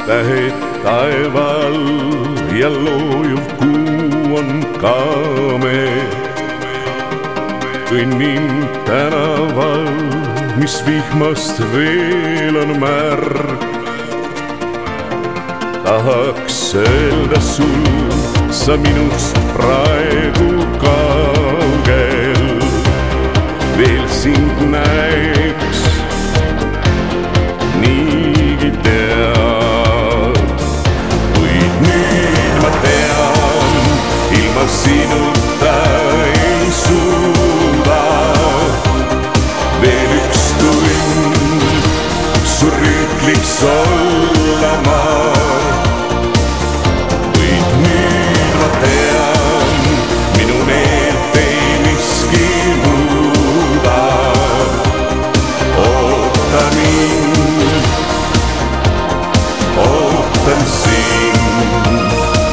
tähed taeval ja loojuv kuu on kaame. Kõnnin tänaval, mis vihmast veel on märg. Tahaks öelda sul, sa minust praegu kaugel. Veel sind näeks, niigi tead. Kuid nüüd ma tean, ilma sinuta ei suuda. Veel üks tund, su rüütliks olla ma. Kuid nüüd ma tean, minu meelt ei miski muuda. Oota mind, ootan sind.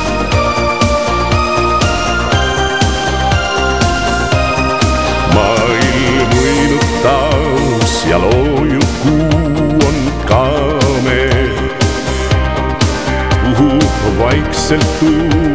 Maailm uinud taas ja loojuv kuu on kaame. Puhub vaikselt tuul.